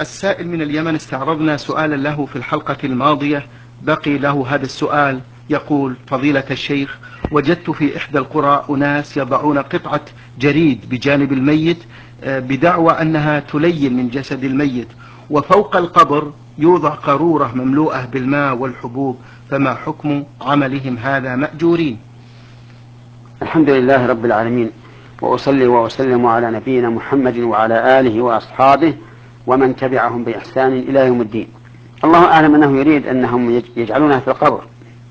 السائل من اليمن استعرضنا سؤالا له في الحلقة الماضية، بقي له هذا السؤال. يقول: فضيلة الشيخ، وجدت في إحدى القرى أناس يضعون قطعة جريد بجانب الميت بدعوى أنها تلين من جسد الميت، وفوق القبر يوضع قارورة مملوءة بالماء والحبوب، فما حكم عملهم هذا مأجورين؟ الحمد لله رب العالمين، وأصلي وأسلم على نبينا محمد وعلى آله وأصحابه ومن تبعهم بإحسان إلى يوم الدين. الله أعلم أنه يريد أنهم يجعلونها في القبر،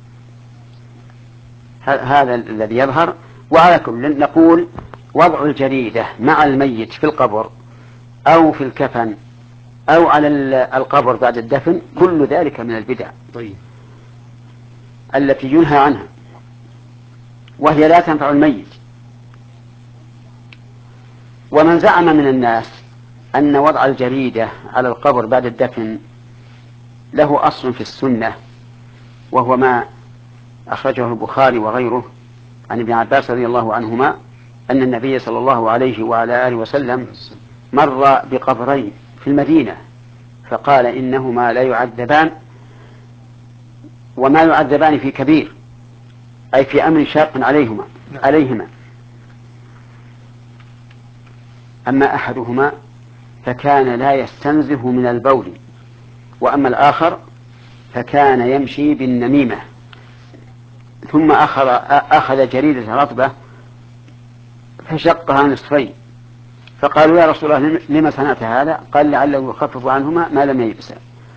هذا الذي يظهر. وعلى كل نقول: وضع الجريدة مع الميت في القبر أو في الكفن أو على القبر بعد الدفن، كل ذلك من البدع التي ينهى عنها، وهي لا تنفع الميت. ومن زعم من الناس أن وضع الجريدة على القبر بعد الدفن له أصل في السنة، وهو ما أخرجه البخاري وغيره عن ابن عباس رضي الله عنهما أن النبي صلى الله عليه وعلى آله وسلم مر بقبرين في المدينة فقال: إنهما لا يعذبان، وما يعذبان في كبير، أي في أمر شاق عليهما. أما أحدهما فكان لا يستنزه من البول، وأما الآخر فكان يمشي بالنميمة. ثم أخذ جريدة رطبة فشقها نصفين، فقالوا: يا رسول الله، لما صنعت هذا؟ قال: لعله يخفف عنهما ما لم ييبسا.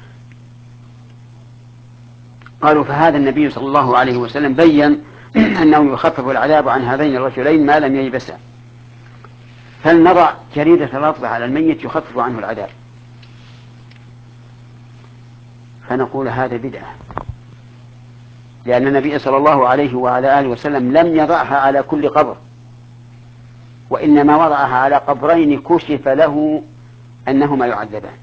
قالوا: فهذا النبي صلى الله عليه وسلم بين أنه يخفف العذاب عن هذين الرجلين ما لم ييبسا، فلنضع جريدة رطبة على الميت يخفف عنه العذاب. فنقول: هذا بدعة، لأن النبي صلى الله عليه وعلى آله وسلم لم يضعها على كل قبر، وإنما وضعها على قبرين كشف له أنهما يعذبان.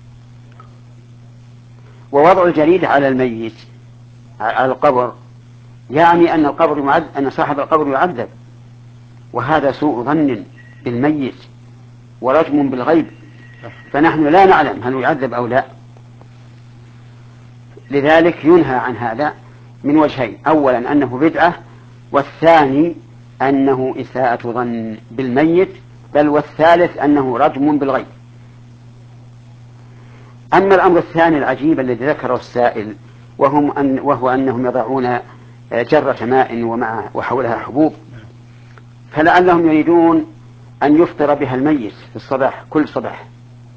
ووضع الجريدة على الميت على القبر يعني أن صاحب القبر يعذب، وهذا سوء ظن بالميت ورجم بالغيب، فنحن لا نعلم هل يعذب أو لا. لذلك ينهى عن هذا من وجهين: أولا أنه بدعة، والثاني أنه إساءة ظن بالميت، بل والثالث أنه رجم بالغيب. أما الأمر الثاني العجيب الذي ذكره السائل، وهو أنهم يضعون جرة ماء وحولها حبوب، فلعلهم يريدون أن يفطر بها الميت في الصباح كل صباح،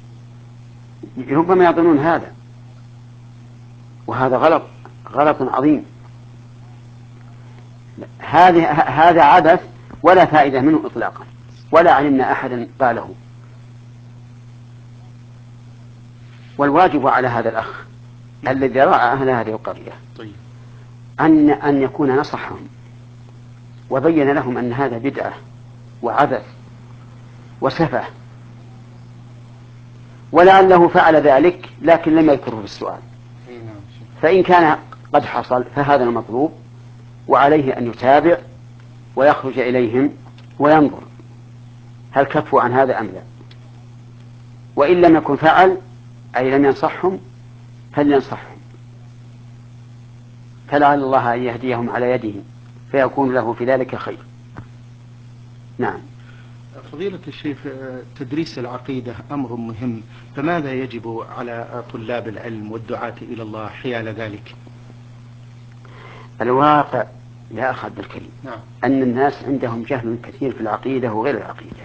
ربما يظنون هذا، وهذا غلط عظيم. هذا عبث ولا فائدة منه إطلاقا، ولا علمنا أحدا قاله. والواجب على هذا الأخ الذي رأى أهل هذه القرية أن يكون نصحهم وبين لهم أن هذا بدعة وعبث وسفه، ولعله فعل ذلك لكن لم يذكره بالسؤال. فإن كان قد حصل فهذا المطلوب، وعليه أن يتابع ويخرج إليهم وينظر هل كفوا عن هذا أم لا. وإن لم يكن فعل، أي لم ينصحهم، فلينصحهم، فلعل الله أن يهديهم على يده فيكون له في ذلك خير. نعم. فضيلة الشيخ، تدريس العقيدة أمر مهم، فماذا يجب على طلاب العلم والدعاة إلى الله حيال ذلك؟ الواقع يا أخ عبد الكريم أن الناس عندهم جهل كثير في العقيدة وغير العقيدة،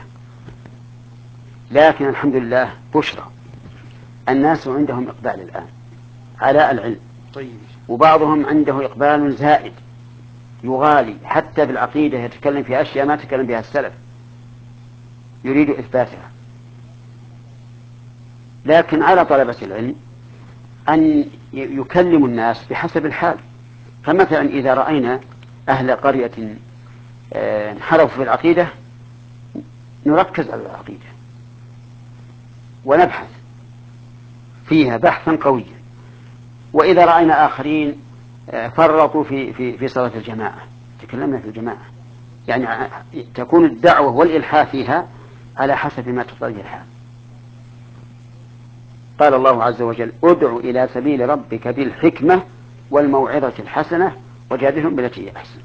لكن الحمد لله بشرى، الناس عندهم إقبال الآن على العلم، وبعضهم عنده إقبال زائد يغالي حتى بالعقيدة، يتكلم في أشياء ما تكلم بها السلف، يريد إثباتها. لكن على طلبة العلم أن يكلموا الناس بحسب الحال. فمثلا إذا رأينا أهل قرية انحرفوا في العقيدة نركز على العقيدة ونبحث فيها بحثا قويا. وإذا رأينا آخرين فرطوا في صلاة الجماعة تكلمنا في الجماعة، يعني تكون الدعوة والإلحاح فيها على حسب ما تقتضيه الحال. قال الله عز وجل: ادع إلى سبيل ربك بالحكمة والموعظة الحسنة وجادلهم بالتي هي أحسن.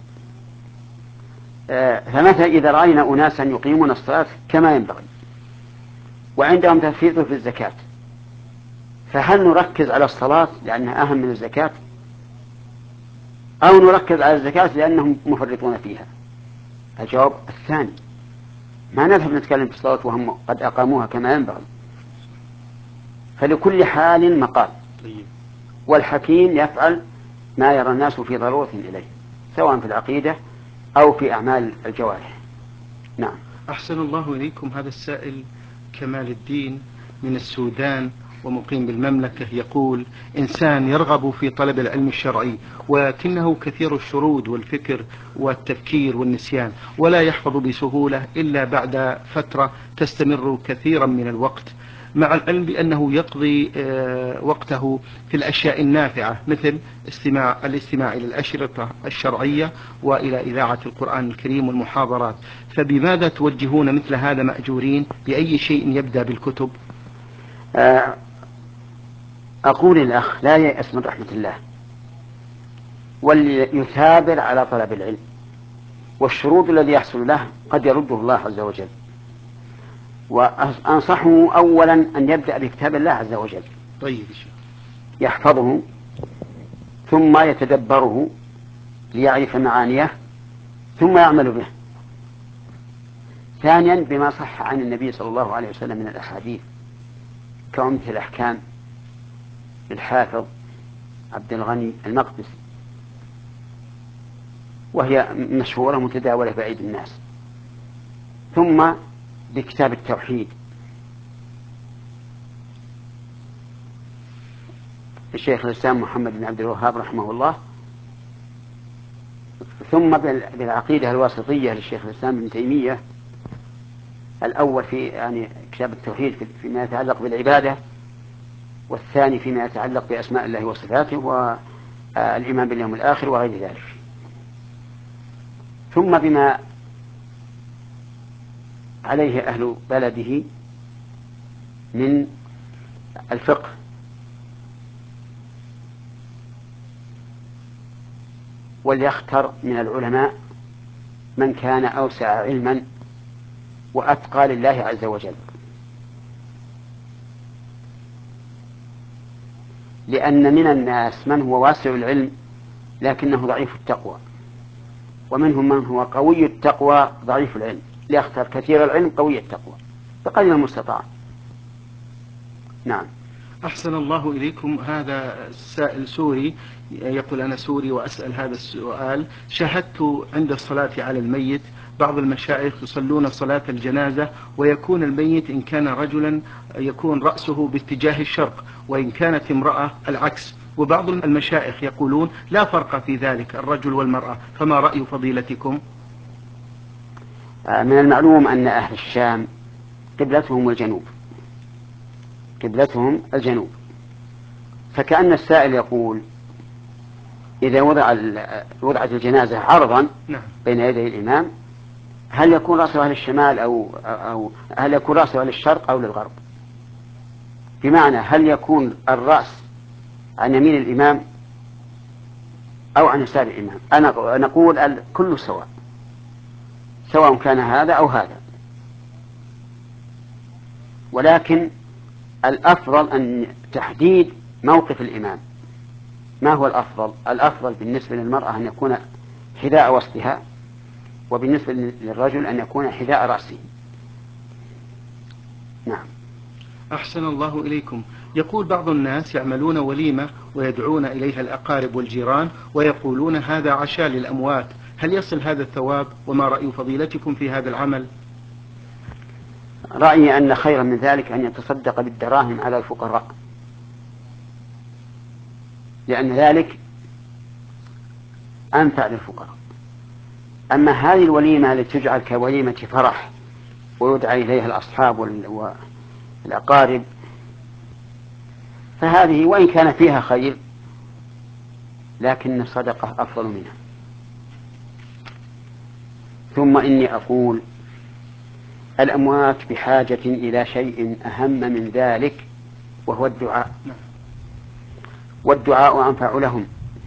فمثلا إذا رأينا أناسا يقيمون الصلاة كما ينبغي وعندهم تفريط في الزكاة، فهل نركز على الصلاة لأنها أهم من الزكاة، أو نركز على الزكاة لأنهم مفرطون فيها؟ الجواب الثاني. ما نذهب نتكلم في الصلاة وهم قد أقاموها كما ينبغي. فلكل حال مقال، والحكيم يفعل ما يرى الناس في ضرورة إليه، سواء في العقيدة أو في أعمال الجوارح. نعم. أحسن الله إليكم. هذا السائل كمال الدين من السودان ومقيم بالمملكة يقول: إنسان يرغب في طلب العلم الشرعي ولكنه كثير الشرود والفكر والتفكير والنسيان، ولا يحفظ بسهولة إلا بعد فترة تستمر كثيرا من الوقت، مع العلم بأنه يقضي وقته في الأشياء النافعة مثل الاستماع إلى الأشرطة الشرعية وإلى إذاعة القرآن الكريم والمحاضرات، فبماذا توجهون مثل هذا مأجورين؟ بأي شيء يبدأ بالكتب؟ أقول الأخ لا ييأس من رحمة الله، وليثابر على طلب العلم، والشروط الذي يحصل له قد يرده الله عز وجل. وأنصحه أولا أن يبدأ بكتاب الله عز وجل، طيب، يحفظه ثم يتدبره ليعرف معانيه ثم يعمل به. ثانيا بما صح عن النبي صلى الله عليه وسلم من الأحاديث كعمدة الأحكام للحافظ عبد الغني المقدسي، وهي مشهورة متداولة في أيدي الناس. ثم بكتاب التوحيد الشيخ الإسلام محمد بن عبد الوهاب رحمه الله. ثم بالعقيدة الواسطية للشيخ الإسلام ابن تيمية، الأول في كتاب التوحيد فيما يتعلق بالعبادة، والثاني فيما يتعلق بأسماء الله وصفاته والإيمان باليوم الآخر وغير ذلك. ثم بما عليه أهل بلده من الفقه، وليختر من العلماء من كان أوسع علما وأتقى لله عز وجل، لأن من الناس من هو واسع العلم لكنه ضعيف التقوى، ومنهم من هو قوي التقوى ضعيف العلم. ليختار كثير العلم قوي التقوى بقدر المستطاع. نعم. أحسن الله إليكم. هذا السائل سوري يقول: أنا سوري وأسأل هذا السؤال: شاهدت عند الصلاة على الميت بعض المشايخ يصلون صلاة الجنازة، ويكون الميت إن كان رجلا يكون رأسه باتجاه الشرق، وإن كانت امرأة العكس، وبعض المشايخ يقولون لا فرق في ذلك الرجل والمرأة، فما رأي فضيلتكم؟ من المعلوم أن أهل الشام قبلتهم الجنوب، قبلتهم الجنوب، فكأن السائل يقول: إذا وضعت الجنازة عرضا بين يدي الإمام، هل يكون رأسه للشمال أو هل يكون رأسه للشرق أو للغرب؟ بمعنى هل يكون الرأس عن يمين الإمام أو عن يسار الإمام؟ أنا نقول كل سواء كان هذا أو هذا، ولكن الأفضل أن تحديد موقف الإمام. ما هو الأفضل؟ الأفضل بالنسبة للمرأة أن يكون حذاء وسطها، وبالنسبة للرجل أن يكون حذاء رأسه. نعم. أحسن الله إليكم. يقول بعض الناس يعملون وليمة ويدعون إليها الأقارب والجيران ويقولون هذا عشاء للأموات، هل يصل هذا الثواب؟ وما رأي فضيلتكم في هذا العمل؟ رأيي أن خيرا من ذلك أن يتصدق بالدراهم على الفقراء، لأن ذلك أنفع للفقراء. أما هذه الوليمة التي تجعل كوليمة فرح ويدعى إليها الأصحاب والأقارب، فهذه وإن كان فيها خير لكن الصدقة أفضل منها. ثم إني أقول: الأموات بحاجة إلى شيء أهم من ذلك وهو الدعاء، والدعاء أنفع لهم.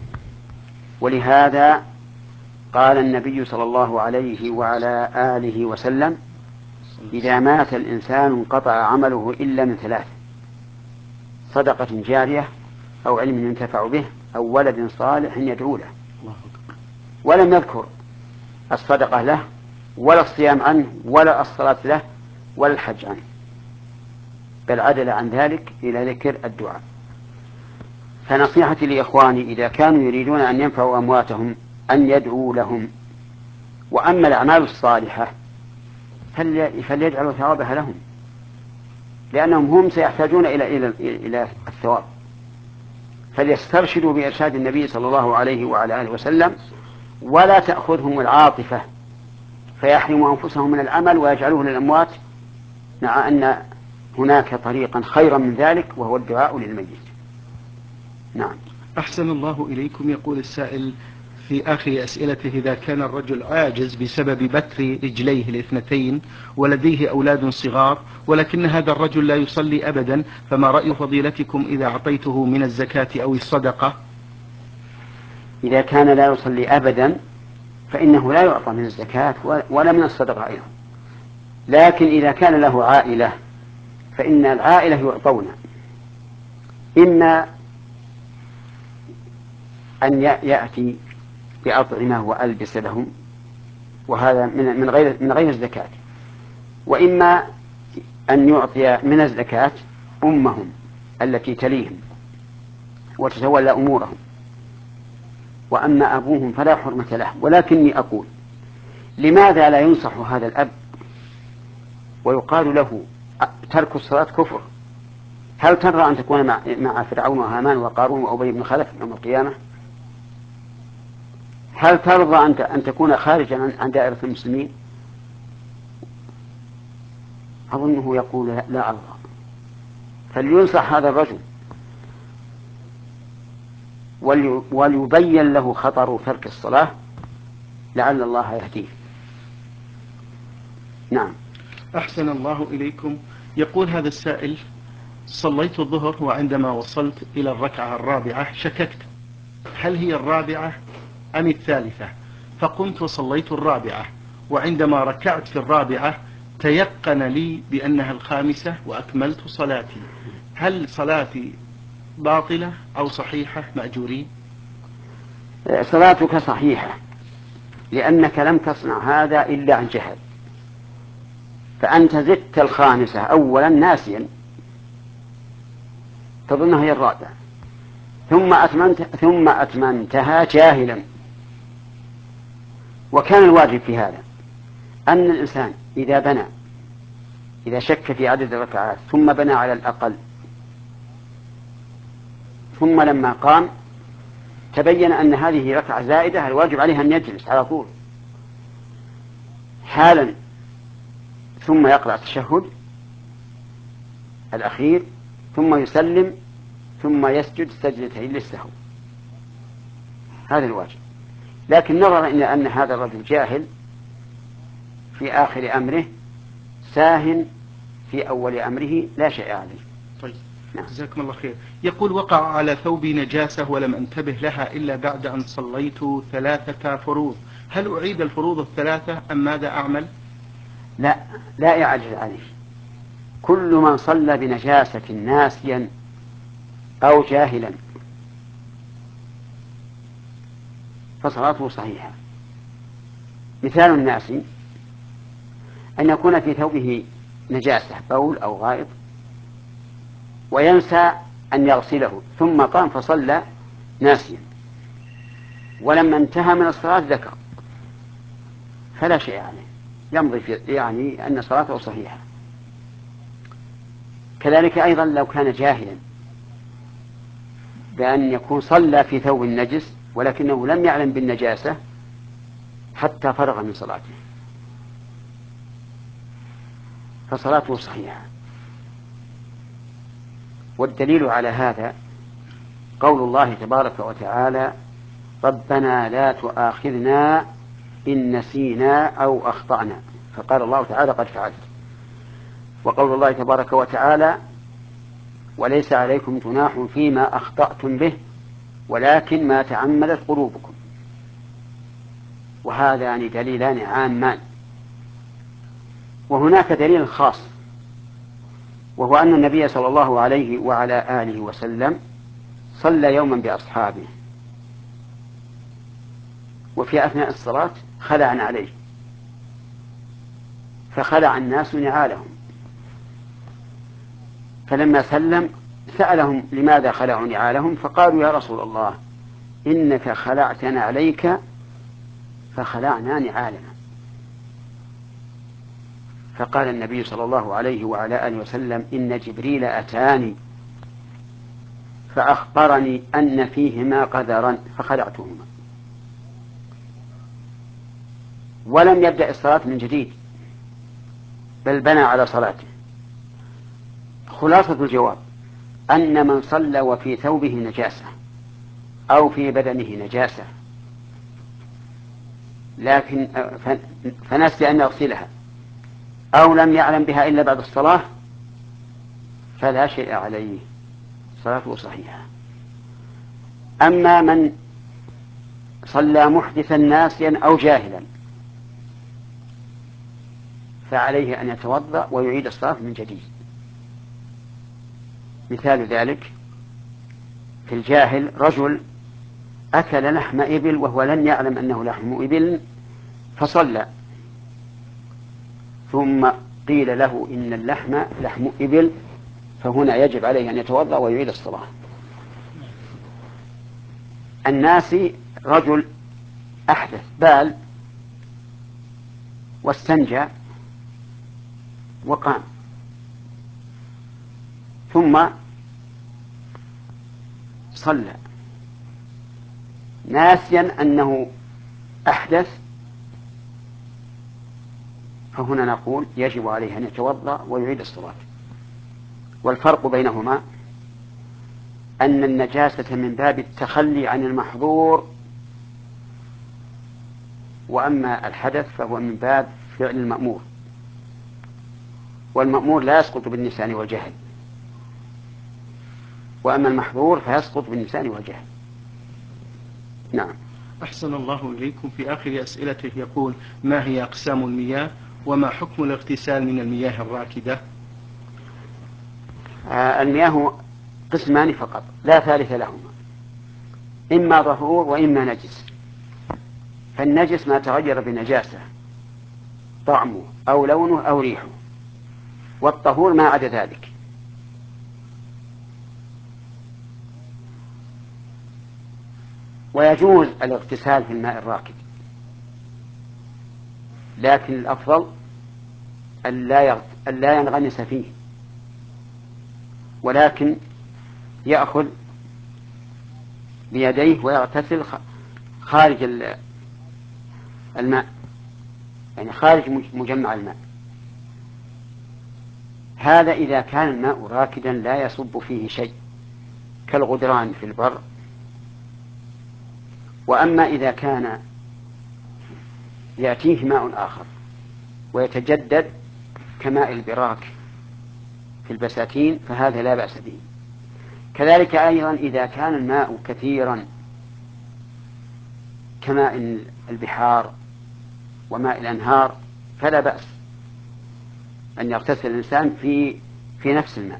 ولهذا قال النبي صلى الله عليه وعلى آله وسلم: إذا مات الإنسان انقطع عمله إلا من ثلاث: صدقة جارية، أو علم ينتفع به، أو ولد صالح يدعو له. ولم يذكر الصدقة له، ولا الصيام عنه، ولا الصلاة له، ولا الحج عنه، بل عدل عن ذلك إلى ذكر الدعاء. فنصيحتي لإخواني إذا كانوا يريدون أن ينفعوا أمواتهم أن يدعوا لهم. وأما الأعمال الصالحة فليجعلوا ثوابها لهم، لأنهم هم سيحتاجون إلى الثواب. فليسترشدوا بإرشاد النبي صلى الله عليه وعلى آله وسلم، ولا تأخذهم العاطفة فيحرموا أنفسهم من العمل ويجعلوه للأموات، مع أن هناك طريقا خيرا من ذلك وهو الدعاء للميت. نعم. أحسن الله إليكم. يقول السائل في آخر أسئلته: إذا كان الرجل عاجز بسبب بتر رجليه الاثنتين ولديه أولاد صغار، ولكن هذا الرجل لا يصلي أبدا، فما رأي فضيلتكم إذا أعطيته من الزكاة أو الصدقة؟ إذا كان لا يصلي أبدا فإنه لا يعطى من الزكاة ولا من الصدقة أيضا. لكن إذا كان له عائلة فإن العائلة يعطون، إما أن يأتي بأطعمة وألبس لهم، وهذا من غير الزكاة، وإما أن يعطي من الزكاة أمهم التي تليهم وتتولى أمورهم. وأما أبوهم فلا حرمة له. ولكني أقول: لماذا لا ينصح هذا الأب ويقال له ترك الصلاة كفر؟ هل ترى أن تكون مع فرعون وهامان وقارون وأبي بن خلف يوم القيامة؟ هل ترضى أن تكون خارجا عن دائرة المسلمين؟ أظنه يقول لا أرضى. فلينصح هذا الرجل وليبين له خطر ترك الصلاة لعل الله يهديه. نعم. أحسن الله إليكم. يقول هذا السائل: صليت الظهر، وعندما وصلت إلى الركعة الرابعة شككت هل هي الرابعة أم الثالثة، فقمت وصليت الرابعة، وعندما ركعت في الرابعة تيقن لي بأنها الخامسة وأكملت صلاتي. هل صلاتي باطلة أو صحيحة مأجورين؟ صلاتك صحيحة، لأنك لم تصنع هذا إلا عن جهل. فأنت زدت الخامسة أولا ناسيا تظنها هي الرابعة، ثم أتممتها جاهلا. وكان الواجب في هذا أن الإنسان إذا شك في عدد الركعات ثم بنى على الأقل، ثم لما قام تبين أن هذه ركعة زائدة، الواجب عليه أن يجلس على طول حالا، ثم يقرأ التشهد الأخير، ثم يسلم، ثم يسجد سجدتين للسهو. هذا الواجب. لكن نظرا إلى أن هذا الرجل جاهل في آخر أمره ساهن في أول أمره لا شيء عليه. طيب. نعم. جزاكم الله خير. يقول: وقع على ثوبي نجاسة ولم أنتبه لها إلا بعد أن صليت 3 فروض، هل أعيد الفروض الثلاثة أم ماذا أعمل؟ لا يعجز عليه. كل من صلى بنجاسة ناسيا أو جاهلا فصلاته صحيحة. مثال الناس أن يكون في ثوبه نجاسة بول أو غائط وينسى أن يغسله، ثم قام فصلى ناسيا، ولما انتهى من الصلاة ذكر، فلا شيء عليه، يمضي يعني أن صلاته صحيحة. كذلك أيضا لو كان جاهلا بأن يكون صلى في ثوب النجس ولكنه لم يعلم بالنجاسة حتى فرغ من صلاته فصلاته صحيحة. والدليل على هذا قول الله تبارك وتعالى: ربنا لا تؤاخذنا إن نسينا أو أخطأنا، فقال الله تعالى: قد فعلت. وقول الله تبارك وتعالى: وليس عليكم جناح فيما أخطأتم به ولكن ما تعمدت قلوبكم. وهذان دليلان عامان. وهناك دليل خاص، وهو أن النبي صلى الله عليه وعلى آله وسلم صلى يوما بأصحابه، وفي أثناء الصلاة خلع عليه، فخلع الناس نعالهم، فلما سلم سألهم لماذا خلعوا نعالهم، فقالوا: يا رسول الله إنك خلعتنا عليك فخلعنا نعالنا. فقال النبي صلى الله عليه وعلى آله وسلم: إن جبريل أتاني فأخبرني أن فيهما قذرا فخلعتهما. ولم يبدأ الصلاة من جديد، بل بنى على صلاته. خلاصة الجواب أن من صلى وفي ثوبه نجاسة أو في بدنه نجاسة لكن فنسي أن يغسلها أو لم يعلم بها إلا بعد الصلاة فلا شيء عليه، صلاته صحيحة. أما من صلى محدثا ناسيا أو جاهلا فعليه أن يتوضأ ويعيد الصلاة من جديد. مثال ذلك في الجاهل: رجل أكل لحم إبل وهو لم يعلم أنه لحم إبل فصلى، ثم قيل له إن اللحم لحم إبل، فهنا يجب عليه أن يتوضأ ويعيد الصلاة. الناس: رجل أحدث بال واستنجى وقام، ثم صلى ناسيا أنه أحدث، فهنا نقول يجب عليه أن يتوضأ ويعيد الصلاة. والفرق بينهما أن النجاسة من باب التخلي عن المحظور، وأما الحدث فهو من باب فعل المأمور، والمأمور لا يسقط بالنسيان والجهل، وأما المحظور فيسقط بالنسيان والجهل. نعم. أحسن الله إليكم. في آخر أسئلته يقول: ما هي أقسام المياه وما حكم الاغتسال من المياه الراكدة؟ المياه قسمان فقط لا ثالث لهما، إما طهور وإما نجس. فالنجس ما تغير بنجاسة طعمه أو لونه أو ريحه، والطهور ما عدا ذلك. ويجوز الاغتسال في الماء الراكد، لكن الأفضل أن لا ينغمس فيه، ولكن يأخذ بيديه ويغتسل خارج الماء، يعني خارج مجمع الماء. هذا إذا كان الماء راكدا لا يصب فيه شيء كالغدران في البر. وأما إذا كان يأتيه ماء آخر ويتجدد كماء البراك في البساتين فهذا لا بأس به. كذلك أيضا إذا كان الماء كثيرا كماء البحار وماء الأنهار فلا بأس أن يغتسل الإنسان في نفس الماء.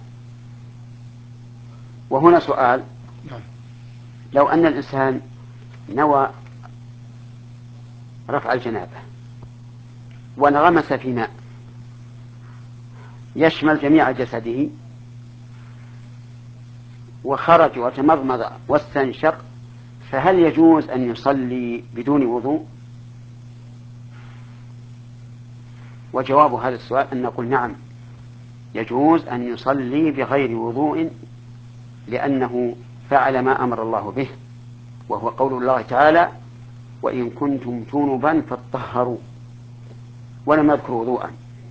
وهنا سؤال: لو أن الإنسان نوى رفع الجنابة وانغمس في ماء يشمل جميع جسده وخرج وتمضمض واستنشق، فهل يجوز أن يصلي بدون وضوء؟ وجواب هذا السؤال أن نقول نعم، يجوز أن يصلي بغير وضوء، لأنه فعل ما أمر الله به، وهو قول الله تعالى: وإن كنتم جنبا فاطهروا، ولم يذكر وضوءا.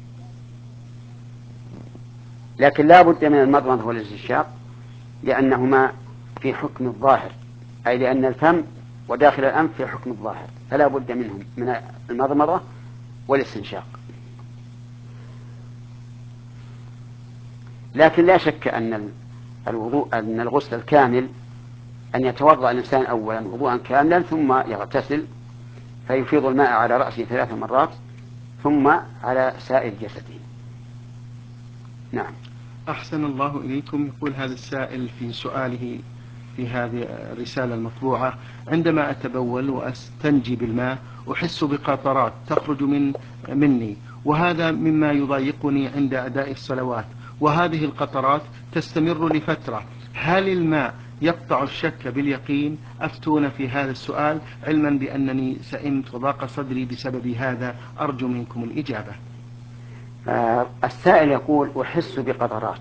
لكن لا بد من المضمضة والاستنشاق لأنهما في حكم الظاهر، أي لأن الفم وداخل الأنف في حكم الظاهر، فلا بد منهم من المضمضة والاستنشاق. لكن لا شك الوضوء أن الغسل الكامل أن يتوضأ الإنسان أولا وضوءا كاملا ثم يغتسل فيفيض الماء على رأسه 3 مرات ثم على سائر جسده. نعم. أحسن الله إليكم. يقول هذا السائل في سؤاله في هذه الرسالة المطبوعة: عندما أتبول وأستنجي بالماء أحس بقطرات تخرج مني، وهذا مما يضايقني عند أداء الصلوات، وهذه القطرات تستمر لفترة. هل الماء يقطع الشك باليقين؟ أفتون في هذا السؤال، علما بأنني سئمت وضاق صدري بسبب هذا، أرجو منكم الإجابة. السائل يقول أحس بقطرات،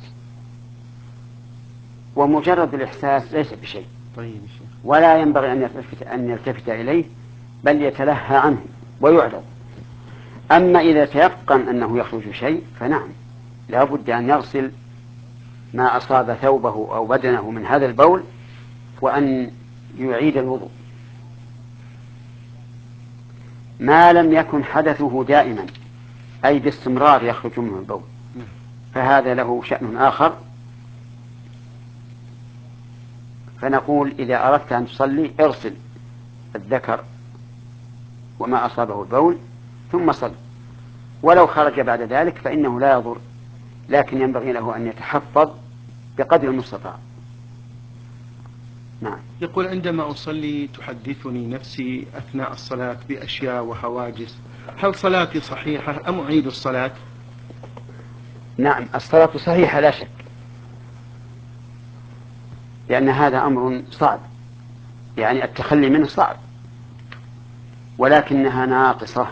ومجرد الإحساس ليس بشيء. طيب. ولا ينبغي أن يلتفت إليه، بل يتلهى عنه ويعرض. أما إذا تيقن أنه يخرج شيء فنعم لا بد أن يغسل ما أصاب ثوبه أو بدنه من هذا البول وأن يعيد الوضوء ما لم يكن حدثه دائما، أي باستمرار يخرج منه البول، فهذا له شأن آخر. فنقول إذا أردت أن تصلي اغسل الذكر وما أصابه البول ثم صل، ولو خرج بعد ذلك فإنه لا يضر، لكن ينبغي له أن يتحفظ بقدر المستطاع. نعم. يقول: عندما أصلي تحدثني نفسي أثناء الصلاة بأشياء وهواجس، هل صلاتي صحيحة أم أعيد الصلاة؟ نعم، الصلاة صحيحة لا شك، لأن هذا أمر صعب، يعني التخلي منه صعب، ولكنها ناقصة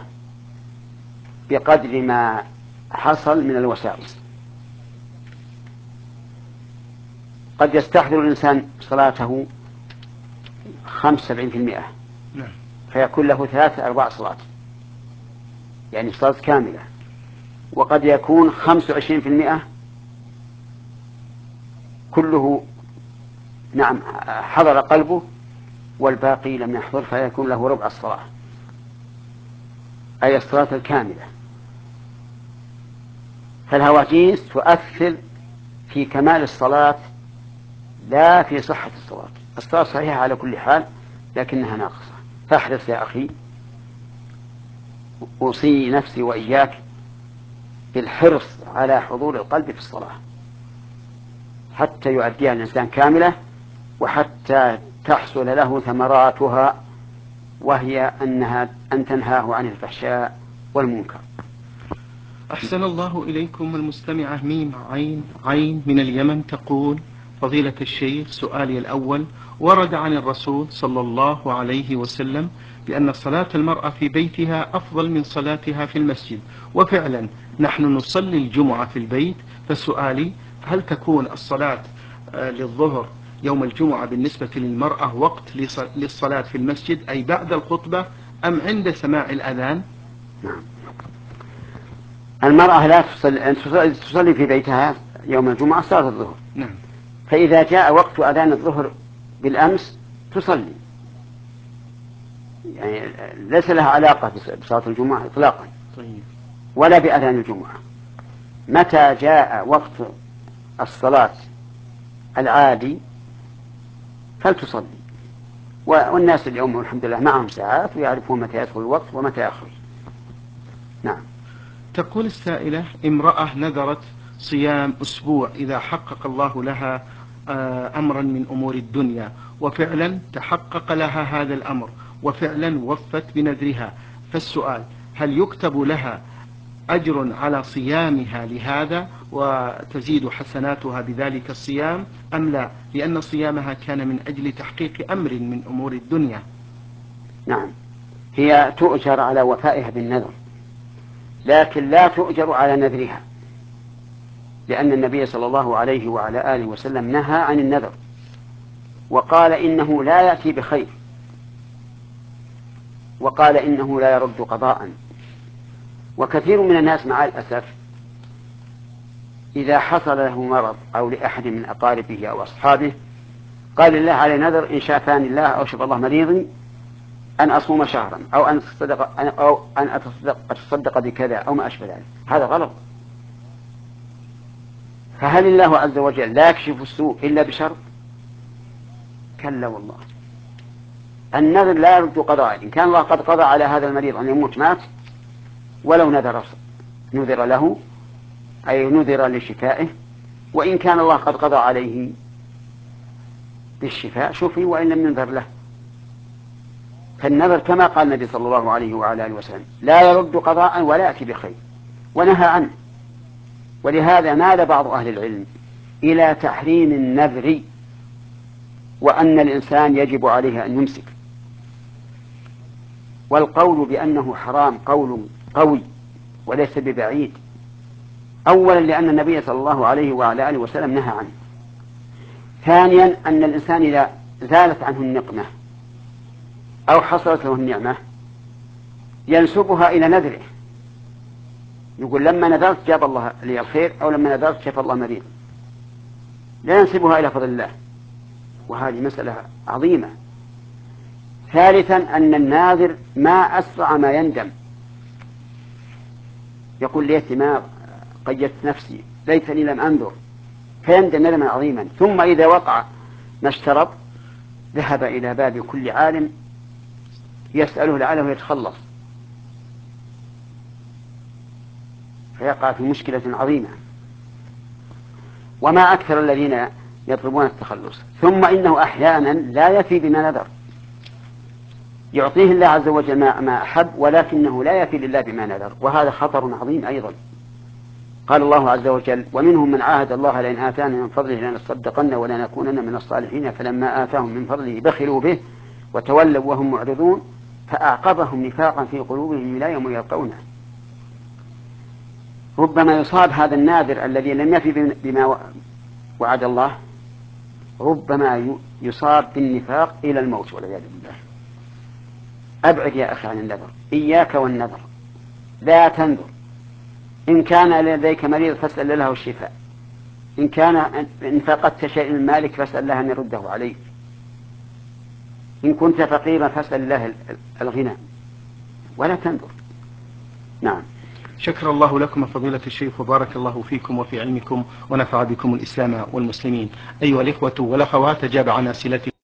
بقدر ما حصل من الوساوس. قد يستحضر الإنسان صلاته 75%، فيكون له 3/4 صلاة، يعني صلاة كاملة. وقد يكون 25% كله نعم حضر قلبه والباقي لم يحضر، فيكون له ربع الصلاة، أي الصلاة الكاملة. فالهواجيس تؤثر في كمال الصلاة لا في صحة الصلاة. الصلاة صحيحة على كل حال لكنها ناقصة. فاحرص يا أخي، أوصي نفسي وإياك بالحرص على حضور القلب في الصلاة حتى يؤديها الإنسان كاملة، وحتى تحصل له ثمراتها، وهي أن تنهاه عن الفحشاء والمنكر. أحسن الله إليكم. المستمعة ميم عين عين من اليمن تقول: فضيلة الشيخ، سؤالي الأول: ورد عن الرسول صلى الله عليه وسلم بأن صلاة المرأة في بيتها أفضل من صلاتها في المسجد، وفعلا نحن نصلي الجمعة في البيت، فسؤالي: هل تكون الصلاة للظهر يوم الجمعة بالنسبة للمرأة وقت للصلاة في المسجد، أي بعد الخطبة أم عند سماع الأذان؟ نعم. المرأة لا تصلي في بيتها يوم الجمعة صلاة الظهر. نعم. فإذا جاء وقت أذان الظهر بالأمس تصلي، يعني ليس لها علاقة بصلاة الجمعة إطلاقا. طيب. ولا بأذان الجمعة. متى جاء وقت الصلاة العادي فلتصلي. والناس اليوم الحمد لله معهم ساعات ويعرفون متى يدخل الوقت ومتى يخرج. نعم. تقول السائلة: امرأة نذرت صيام أسبوع إذا حقق الله لها أمرا من أمور الدنيا، وفعلا تحقق لها هذا الأمر، وفعلا وفت بنذرها، فالسؤال: هل يكتب لها أجر على صيامها لهذا وتزيد حسناتها بذلك الصيام أم لا، لأن صيامها كان من أجل تحقيق أمر من أمور الدنيا؟ نعم، هي تؤجر على وفائها بالنذر، لكن لا تؤجر على نذرها، لأن النبي صلى الله عليه وعلى آله وسلم نهى عن النذر وقال إنه لا يأتي بخير، وقال إنه لا يرد قضاء. وكثير من الناس مع الأسف إذا حصل له مرض أو لأحد من أقاربه أو أصحابه قال الله علي نذر إن شافاني الله أو شفى الله مريضي أن أصوم شهرا أو أن أتصدق بكذا أو ما أشبه ذلك. هذا غلط. فهل الله عز وجل لا يكشف السوء إلا بشرط؟ كلا والله. النذر لا يرد قضاء. إن كان الله قد قضى على هذا المريض أن يموت مات، ولو نذر له أي نذر لشفائه، وإن كان الله قد قضى عليه بالشفاء شفي وإن لم ينذر له. فالنذر كما قال النبي صلى الله عليه وعلى آله وسلم لا يرد قضاء ولا يأتي بخير، ونهى عنه. ولهذا مال بعض أهل العلم إلى تحريم النذر، وأن الإنسان يجب عليه أن يمسك. والقول بأنه حرام قول قوي وليس ببعيد، أولا لأن النبي صلى الله عليه وعلى آله وسلم نهى عنه. ثانيا أن الإنسان إذا زالت عنه النقمة أو حصلت له النعمة ينسبها إلى نذره، يقول لما نذرت جاب الله لي الخير، أو لما نذرت شفى الله مريض، لا ينسبها إلى فضل الله، وهذه مسألة عظيمة. ثالثا أن الناذر ما أسرع ما يندم، يقول ليت ما قيدت نفسي ليتني لم أنذر، فيندم ندما عظيما. ثم إذا وقع ما اشترط ذهب إلى باب كل عالم يسأله لعله يتخلص، فيقع في مشكلة عظيمة. وما أكثر الذين يطلبون التخلص. ثم إنه أحيانا لا يفي بما نذر، يعطيه الله عز وجل ما أحب، ولكنه لا يفي لله بما نذر، وهذا خطر عظيم أيضا. قال الله عز وجل ومنهم من عاهد الله لئن آتانا من فضله لنصدقن ولنكونن من الصالحين فلما آتاهم من فضله بخلوا به وتولوا وهم معرضون فأعقبهم نفاقا في قلوبهم إلى يوم يلقونه. ربما يصاب هذا الناذر الذي لم يفي بما وعد الله، ربما يصاب بالنفاق إلى الموت والعياذ بالله. أبعد يا أخي عن النذر، إياك والنذر، لا تنذر. إن كان لديك مريض فاسأل له الشفاء، إن فقدت شيء من مالك فاسأل الله أن يرده عليك، إن كنت فقيرا فاسأل الله الغنى، ولا تنذر. نعم. شكر الله لكم فضيلة الشيخ وبارك الله فيكم وفي علمكم ونفع بكم الإسلام والمسلمين. أيها الإخوة والأخوات، أجاب عن أسئلتكم